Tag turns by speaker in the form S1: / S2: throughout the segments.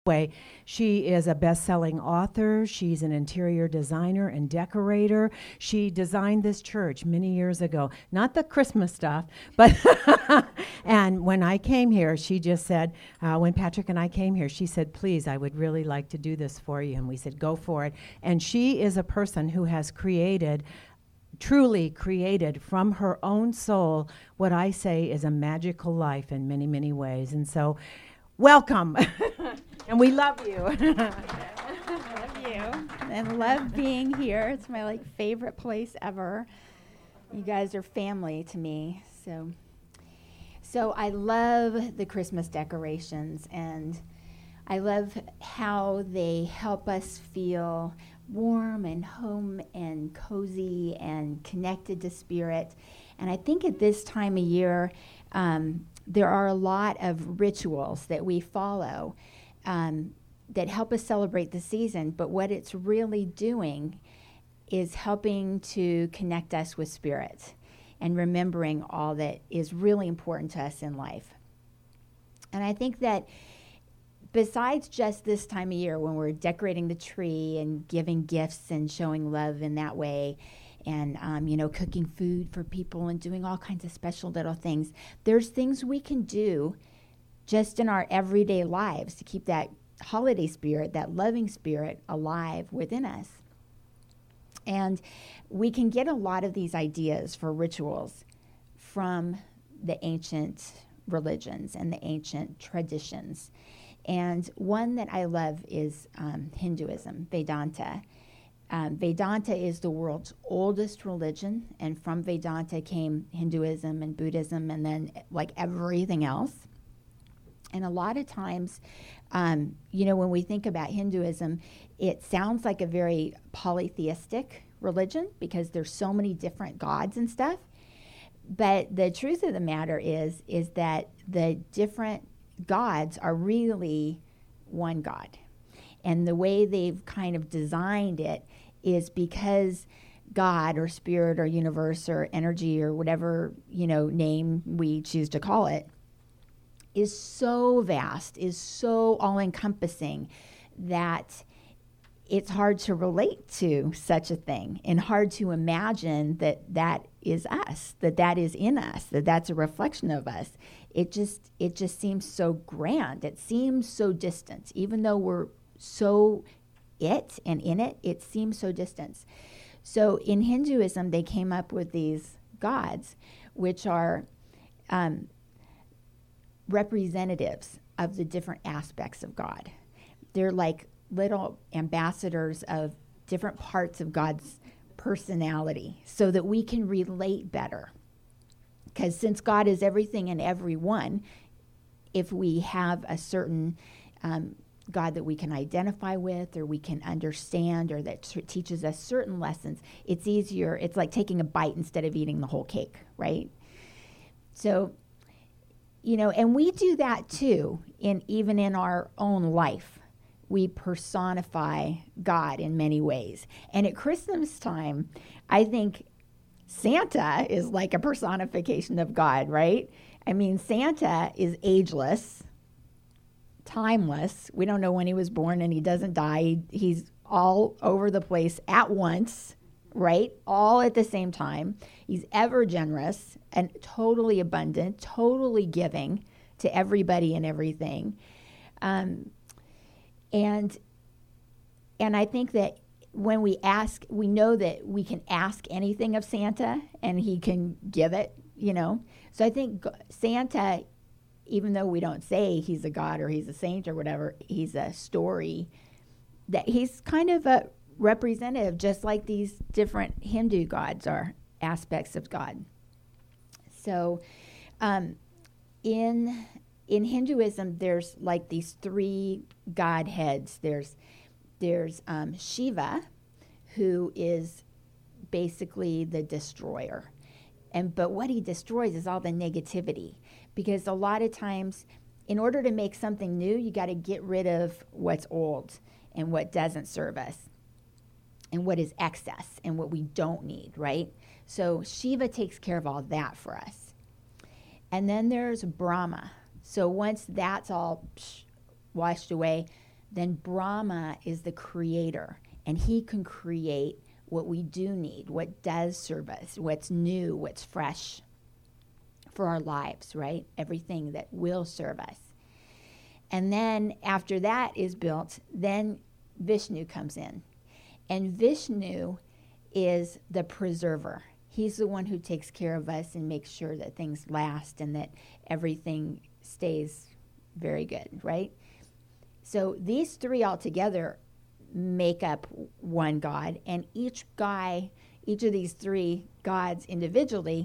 S1: Way, she is a best-selling author. She's an interior designer and decorator. She designed this church many years ago, not the Christmas stuff, but and when I came here, she just said, when Patrick and I came here, she said, please, I would really like to do this for you. And we said, go for it. And she is a person who has truly created from her own soul what I say is a magical life in many, many ways. And so, welcome. And we love you.
S2: Love you. And love being here. It's my favorite place ever. You guys are family to me. So I love the Christmas decorations, and I love how they help us feel warm and home and cozy and connected to spirit. And I think at this time of year, there are a lot of rituals that we follow that help us celebrate the season, but what it's really doing is helping to connect us with spirit and remembering all that is really important to us in life. And I think that besides just this time of year when we're decorating the tree and giving gifts and showing love in that way, and cooking food for people and doing all kinds of special little things, there's things we can do just in our everyday lives to keep that holiday spirit, that loving spirit alive within us. And we can get a lot of these ideas for rituals from the ancient religions and the ancient traditions. And one that I love is Hinduism, Vedanta. Vedanta is the world's oldest religion, and from Vedanta came Hinduism and Buddhism and then everything else. And a lot of times, when we think about Hinduism, it sounds like a very polytheistic religion because there's so many different gods and stuff. But the truth of the matter is that the different gods are really one God. And the way they've kind of designed it is because God or spirit or universe or energy or whatever, name we choose to call it, is so vast, is so all-encompassing that it's hard to relate to such a thing and hard to imagine that is us, that is in us, that's a reflection of us. It just seems so grand. It seems so distant. Even though we're so it and in it, it seems so distant. So in Hinduism, they came up with these gods, which are representatives of the different aspects of God. They're like little ambassadors of different parts of God's personality so that we can relate better. Because since God is everything and everyone, if we have a certain God that we can identify with or we can understand or that teaches us certain lessons, it's easier. It's like taking a bite instead of eating the whole cake, right? So, and we do that too, even in our own life. We personify God in many ways. And at Christmas time, I think Santa is like a personification of God, right? I mean, Santa is ageless, timeless. We don't know when he was born, and he doesn't die. He's all over the place at once, right? All at the same time. He's ever generous and totally abundant, totally giving to everybody and everything. And I think that when we ask, we know that we can ask anything of Santa and he can give it, So I think Santa, even though we don't say he's a god or he's a saint or whatever, he's a story, that he's kind of a representative, just like these different Hindu gods are aspects of God. So in Hinduism, there's like these three godheads. There's Shiva, who is basically the destroyer. But what he destroys is all the negativity. Because a lot of times, in order to make something new, you got to get rid of what's old and what doesn't serve us and what is excess and what we don't need, right? So Shiva takes care of all that for us. And then there's Brahma. So once that's all washed away, then Brahma is the creator, and he can create what we do need, what does serve us, what's new, what's fresh for our lives, right? Everything that will serve us. And then after that is built, then Vishnu comes in. And Vishnu is the preserver. He's the one who takes care of us and makes sure that things last and that everything stays very good, right? So these three altogether make up one God, and each of these three gods individually,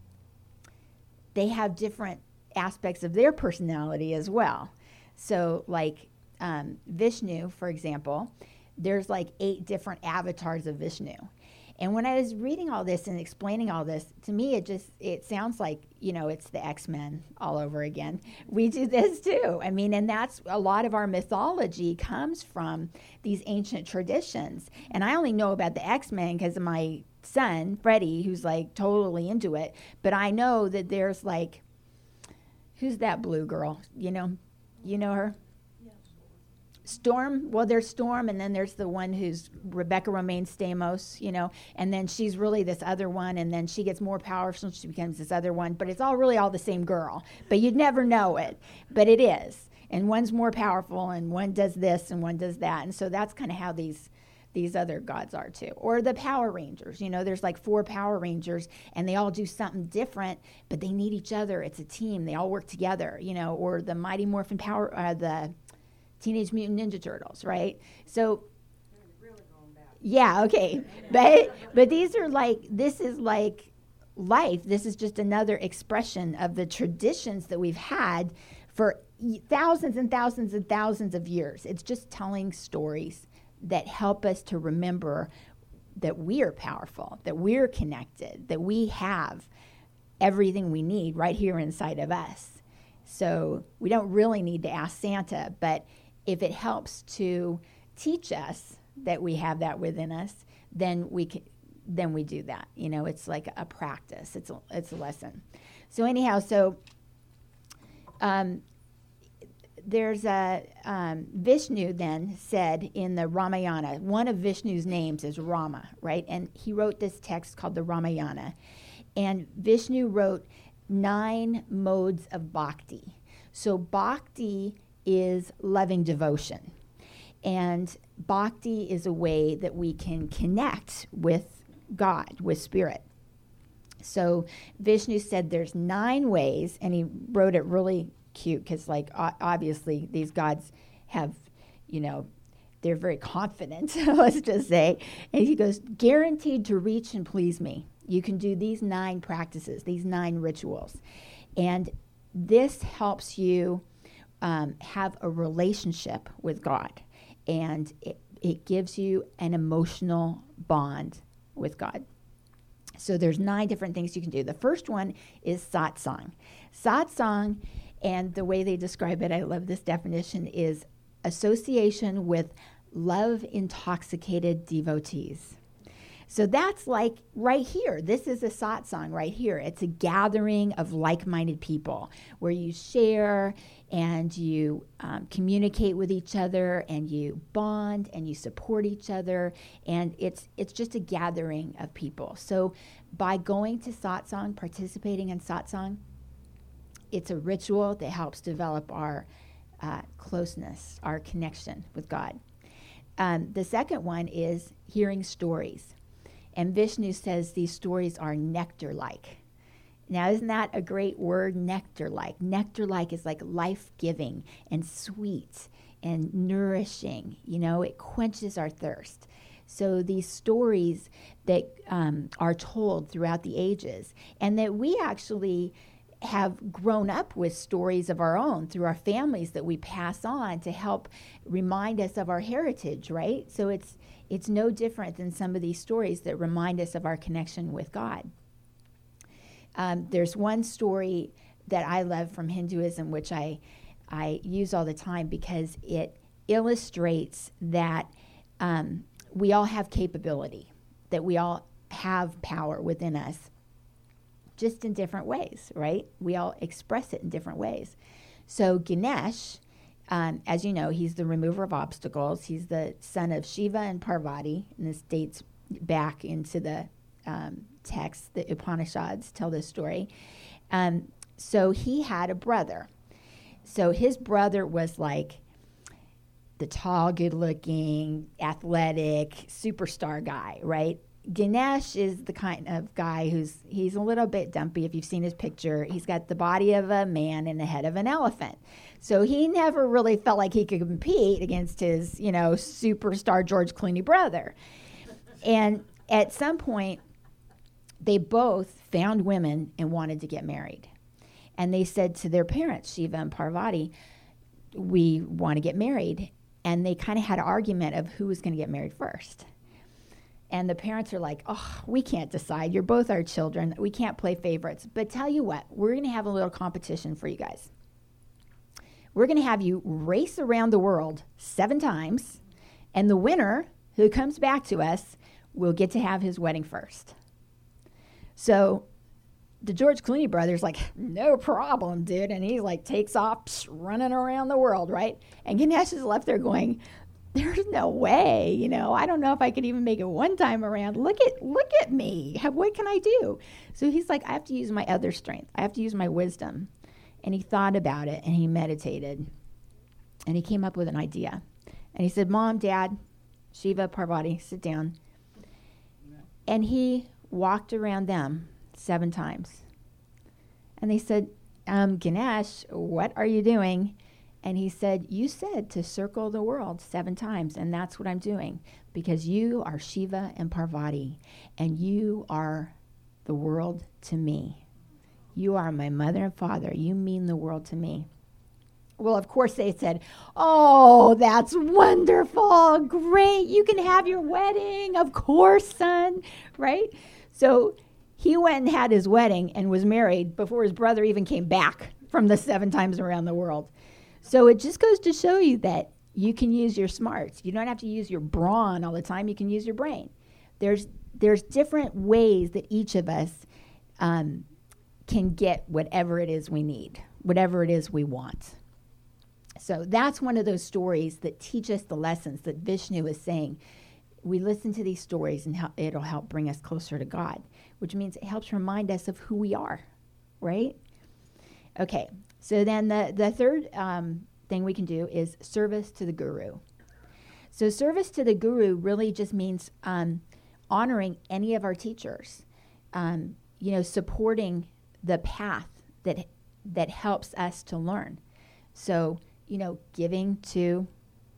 S2: they have different aspects of their personality as well. So like Vishnu, for example, there's like 8 different avatars of Vishnu. And when I was reading all this and explaining all this, to me it sounds like, it's the X-Men all over again. We do this too. I mean, and that's a lot of our mythology comes from these ancient traditions. And I only know about the X-Men because of my son, Freddie, who's like totally into it. But I know that there's like, who's that blue girl? You know her? Storm. Well, there's Storm, and then there's the one who's Rebecca Romaine Stamos, and then she's really this other one, and then she gets more powerful, she becomes this other one, but it's all really all the same girl. But you'd never know it, but it is. And one's more powerful, and one does this, and one does that, and so that's kind of how these other gods are too. Or the Power Rangers, there's like 4 Power Rangers, and they all do something different, but they need each other. It's a team. They all work together, or the Mighty Morphin Power, the Teenage Mutant Ninja Turtles, right? So, yeah, okay. But these are like, this is like life. This is just another expression of the traditions that we've had for thousands and thousands and thousands of years. It's just telling stories that help us to remember that we are powerful, that we're connected, that we have everything we need right here inside of us. So we don't really need to ask Santa, but if it helps to teach us that we have that within us, then we do that. It's like a practice. It's a lesson. So anyhow, there's a Vishnu then said in the Ramayana, one of Vishnu's names is Rama, right? And he wrote this text called the Ramayana. And Vishnu wrote 9 modes of bhakti. So bhakti is loving devotion. And bhakti is a way that we can connect with God, with spirit. So Vishnu said there's 9 ways, and he wrote it really cute because, like, obviously these gods have, they're very confident, let's just say. And he goes, guaranteed to reach and please me. You can do these 9 practices, these 9 rituals. And this helps you have a relationship with God. And it gives you an emotional bond with God. So there's 9 different things you can do. The first one is satsang. Satsang, and the way they describe it, I love this definition, is association with love-intoxicated devotees. So that's like right here. This is a satsang right here. It's a gathering of like-minded people where you share and you communicate with each other and you bond and you support each other. And it's just a gathering of people. So by going to satsang, participating in satsang, it's a ritual that helps develop our closeness, our connection with God. The second one is hearing stories. And Vishnu says these stories are nectar-like. Now, isn't that a great word, nectar-like? Nectar-like is like life-giving and sweet and nourishing. It quenches our thirst. So these stories that are told throughout the ages, and that we actually have grown up with stories of our own through our families that we pass on to help remind us of our heritage, right? So it's no different than some of these stories that remind us of our connection with God. There's one story that I love from Hinduism, which I use all the time because it illustrates that we all have capability, that we all have power within us, just in different ways, right? We all express it in different ways. So Ganesh As you know, he's the remover of obstacles. He's the son of Shiva and Parvati, and this dates back into the text. The Upanishads tell this story. So he had a brother. So his brother was like the tall, good-looking, athletic, superstar guy, right? Ganesh is the kind of guy he's a little bit dumpy. If you've seen his picture, he's got the body of a man and the head of an elephant. So he never really felt like he could compete against his, superstar George Clooney brother. And at some point, they both found women and wanted to get married. And they said to their parents, Shiva and Parvati, we want to get married. And they kind of had an argument of who was going to get married first. And the parents are like, oh, we can't decide. You're both our children. We can't play favorites. But tell you what, we're going to have a little competition for you guys. We're going to have you race around the world 7 times. And the winner who comes back to us will get to have his wedding first. So the George Clooney brother's like, no problem, dude. And he like takes off running around the world, right? And Ganesh is left there going, there's no way, I don't know if I could even make it one time around. Look at me. What can I do? So he's like, I have to use my other strength. I have to use my wisdom. And he thought about it and he meditated. And he came up with an idea. And he said, Mom, Dad, Shiva, Parvati, sit down. And he walked around them 7 times. And they said, Ganesh, what are you doing? And he said, you said to circle the world 7 times, and that's what I'm doing, because you are Shiva and Parvati, and you are the world to me. You are my mother and father. You mean the world to me. Well, of course, they said, oh, that's wonderful. Great. You can have your wedding. Of course, son. Right? So he went and had his wedding and was married before his brother even came back from the 7 times around the world. So it just goes to show you that you can use your smarts. You don't have to use your brawn all the time. You can use your brain. There's different ways that each of us can get whatever it is we need, whatever it is we want. So that's one of those stories that teach us the lessons that Vishnu is saying. We listen to these stories and it'll help bring us closer to God, which means it helps remind us of who we are, right? Okay, so then the third thing we can do is service to the guru. So service to the guru really just means honoring any of our teachers, supporting the path that helps us to learn. So, giving to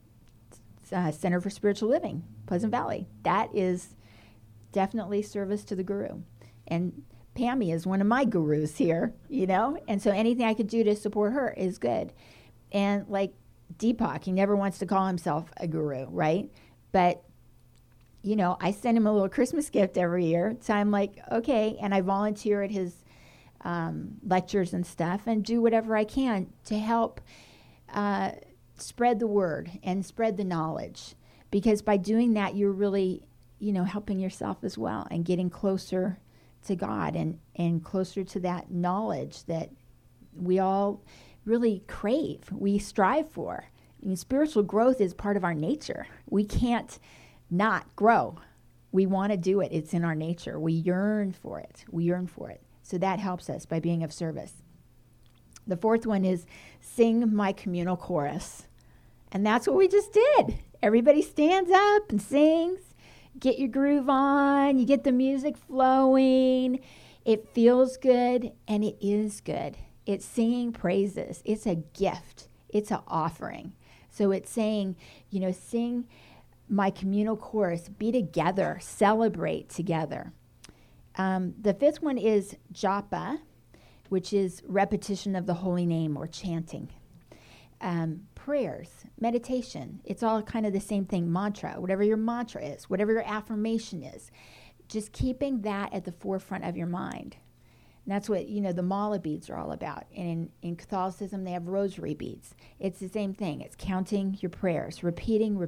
S2: Center for Spiritual Living, Pleasant Valley. That is definitely service to the guru. And Pammy is one of my gurus here, and so anything I could do to support her is good. And like Deepak, he never wants to call himself a guru, right? But, I send him a little Christmas gift every year. So I'm like, okay, and I volunteer at his lectures and stuff and do whatever I can to help spread the word and spread the knowledge. Because by doing that, you're really, helping yourself as well and getting closer to God and closer to that knowledge that we all really crave, we strive for. Spiritual growth is part of our nature. We can't not grow. We want to do it. It's in our nature. We yearn for it. So that helps us by being of service. The fourth one is sing my communal chorus. And that's what we just did. Everybody stands up and sings. Get your groove on. You get the music flowing. It feels good, and it is good. It's singing praises. It's a gift. It's an offering. So it's saying, sing my communal chorus. Be together. Celebrate together. The fifth one is japa, which is repetition of the holy name or chanting. Prayers, meditation, it's all kind of the same thing. Mantra, whatever your mantra is, whatever your affirmation is, just keeping that at the forefront of your mind. And that's what, the mala beads are all about. And in Catholicism, they have rosary beads. It's the same thing. It's counting your prayers, repeating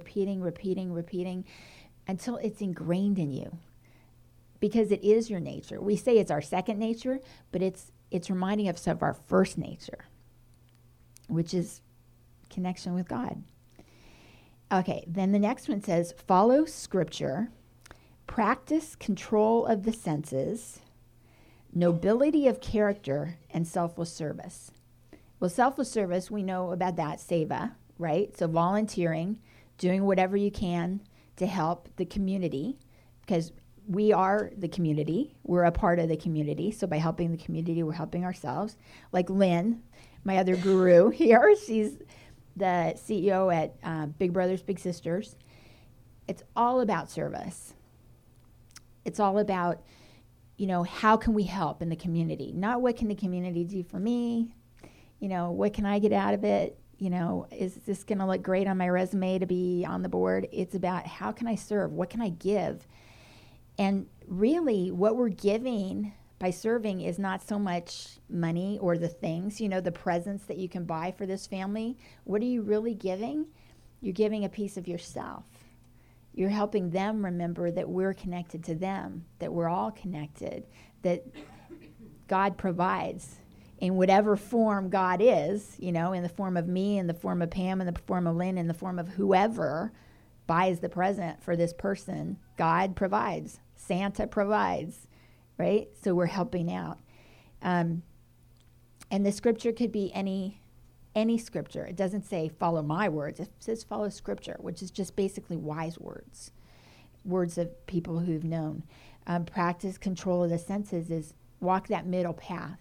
S2: until it's ingrained in you. Because it is your nature. We say it's our second nature, but it's reminding us of our first nature, which is connection with God. Okay, then the next one says, follow Scripture, practice control of the senses, nobility of character, and selfless service. Well, selfless service, we know about that, seva, right? So volunteering, doing whatever you can to help the community, because we are the community. We're a part of the community. So by helping the community, we're helping ourselves. Like Lynn, my other guru here, she's the CEO at Big Brothers Big Sisters. It's all about service. It's all about, how can we help in the community? Not what can the community do for me? What can I get out of it? Is this going to look great on my resume to be on the board? It's about how can I serve? What can I give? And really what we're giving by serving is not so much money or the things, the presents that you can buy for this family. What are you really giving? You're giving a piece of yourself. You're helping them remember that we're connected to them, that we're all connected, that God provides in whatever form God is, in the form of me, in the form of Pam, in the form of Lynn, in the form of whoever buys the present for this person. God provides. Santa provides, right? So we're helping out. And the scripture could be any scripture. It doesn't say follow my words. It says follow Scripture, which is just basically wise words of people who've known. Practice control of the senses is walk that middle path,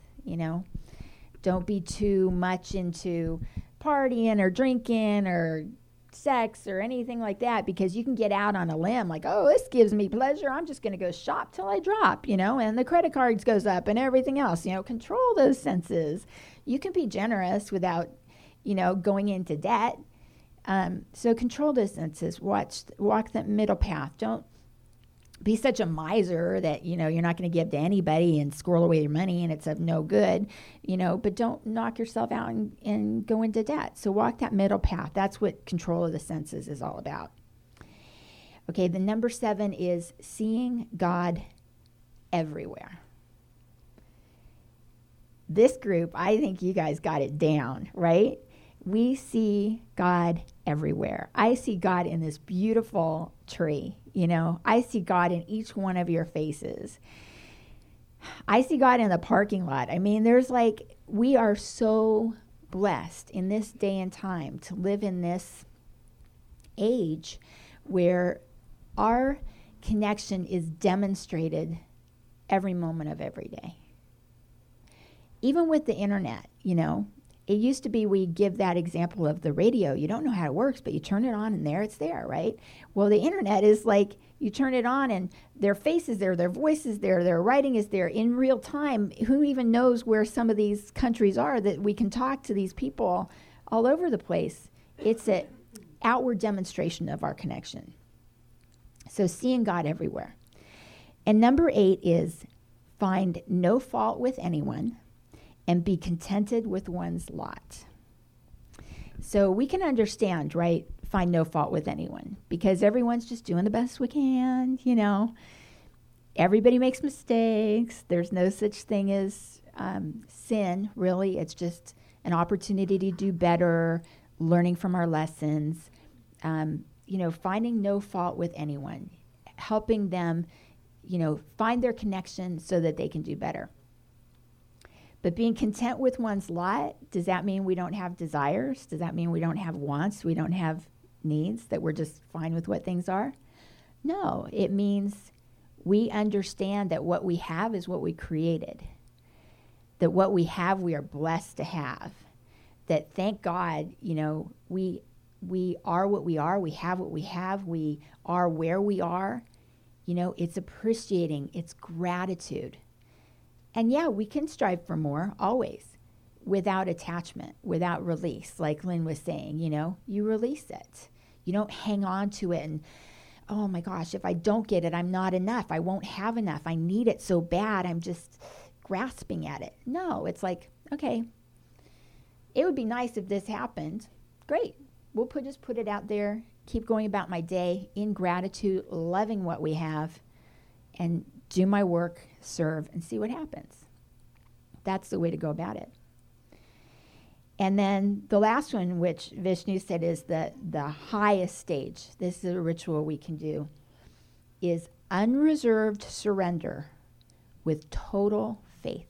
S2: Don't be too much into partying or drinking or sex or anything like that, because you can get out on a limb like, oh, this gives me pleasure. I'm just going to go shop till I drop, and the credit cards goes up and everything else. Control those senses. You can be generous without, going into debt. So control those senses. Walk that middle path. Don't be such a miser that, you're not going to give to anybody and squirrel away your money and it's of no good, but don't knock yourself out and go into debt. So walk that middle path. That's what control of the senses is all about. Okay, the number 7 is seeing God everywhere. This group, I think you guys got it down, right? We see God everywhere. I see God in this beautiful tree. I see God in each one of your faces. I see God in the parking lot. I mean, we are so blessed in this day and time to live in this age where our connection is demonstrated every moment of every day. Even with the internet, it used to be we give that example of the radio. You don't know how it works, but you turn it on and there it's there, right? Well, the internet is like you turn it on and their face is there, their voice is there, their writing is there in real time. Who even knows where some of these countries are that we can talk to these people all over the place? It's an outward demonstration of our connection. So seeing God everywhere. And number 8 is find no fault with anyone and be contented with one's lot. So we can understand, right? Find no fault with anyone because everyone's just doing the best we can, Everybody makes mistakes. There's no such thing as sin, really. It's just an opportunity to do better, learning from our lessons, finding no fault with anyone, helping them, find their connection so that they can do better. But being content with one's lot, does that mean we don't have desires? Does that mean we don't have wants? We don't have needs, that we're just fine with what things are? No, it means we understand that what we have is what we created. That what we have, we are blessed to have. That thank God, we are what we are. We have what we have. We are where we are. It's appreciating. It's gratitude. And yeah, we can strive for more, always, without attachment, without release. Like Lynn was saying, you release it. You don't hang on to it and, oh my gosh, if I don't get it, I'm not enough. I won't have enough. I need it so bad. I'm just grasping at it. No, it's like, okay, it would be nice if this happened. Great. We'll just put it out there, keep going about my day in gratitude, loving what we have, and do my work, serve, and see what happens. That's the way to go about it. And then the last one, which Vishnu said is the highest stage, this is a ritual we can do, is unreserved surrender with total faith.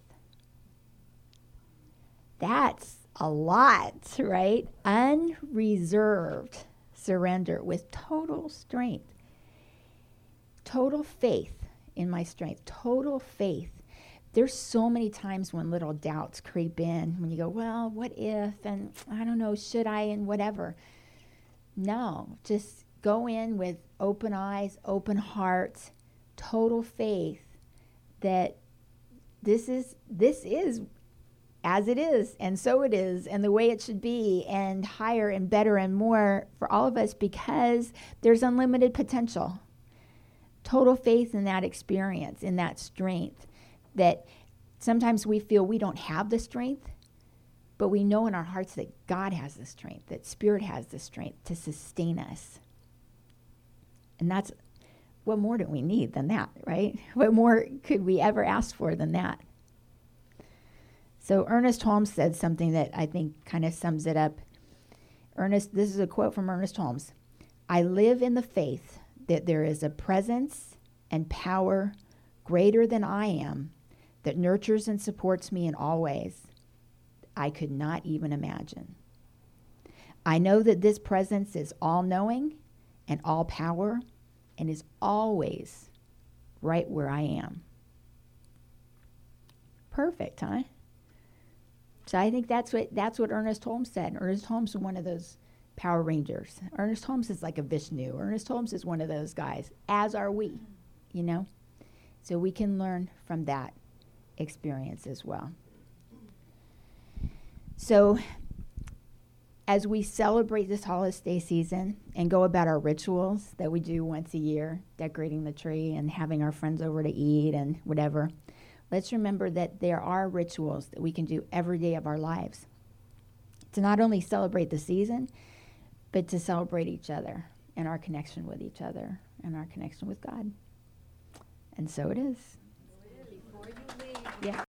S2: That's a lot, right? Unreserved surrender with total strength. Total faith in my strength. Total faith. There's so many times when little doubts creep in, when you go, well, what if, and I don't know, should I, and whatever. No, just go in with open eyes, open hearts, total faith that this is as it is, and so it is, and the way it should be, and higher and better and more for all of us, because there's unlimited potential. Total faith in that experience, in that strength, that sometimes we feel we don't have the strength, but we know in our hearts that God has the strength, that Spirit has the strength to sustain us. And that's, what more do we need than that, right? What more could we ever ask for than that? So Ernest Holmes said something that I think kind of sums it up. This is a quote from Ernest Holmes. I live in the faith that there is a presence and power greater than I am that nurtures and supports me in all ways I could not even imagine. I know that this presence is all-knowing and all-power and is always right where I am. Perfect, huh? So I think that's what Ernest Holmes said. Ernest Holmes is one of those Power Rangers. Ernest Holmes is like a Vishnu. Ernest Holmes is one of those guys, as are we, you know? So we can learn from that experience as well. So as we celebrate this holiday season and go about our rituals that we do once a year, decorating the tree and having our friends over to eat and whatever, let's remember that there are rituals that we can do every day of our lives to not only celebrate the season, but to celebrate each other and our connection with each other and our connection with God. And so it is.
S3: Before you leave,
S2: Yeah.